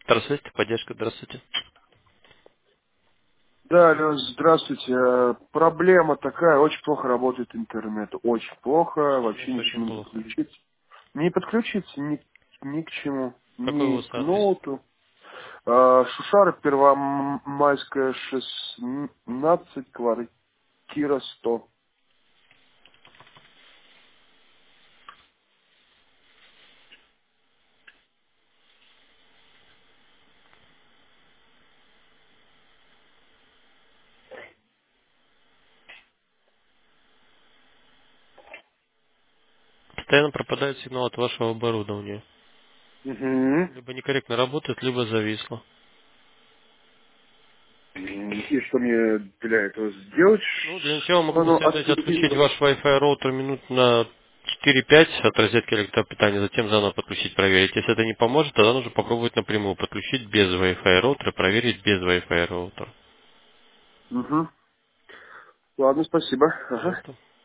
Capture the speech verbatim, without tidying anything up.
Здравствуйте, поддержка, здравствуйте. Да, алло, здравствуйте. Э, Проблема такая, очень плохо работает интернет. Очень плохо, В вообще смысле очень ничего не плохо. подключить. Не подключиться ни, ни к чему, Какой у ни вас к адрес? ноуту. Э, Шушара, Первомайская, шестнадцать, квартира сто. Постоянно пропадает сигнал от вашего оборудования. Угу. Либо некорректно работает, либо зависло. И что мне для этого сделать? Ну, для начала могу Оно посоветовать отключить отключилось. ваш Wi-Fi роутер минут на четыре-пять от розетки электропитания, затем заново подключить, проверить. Если это не поможет, тогда нужно попробовать напрямую подключить без Wi-Fi роутера, проверить без Wi-Fi роутера. Угу. Ладно, спасибо. Ага. Пожалуйста.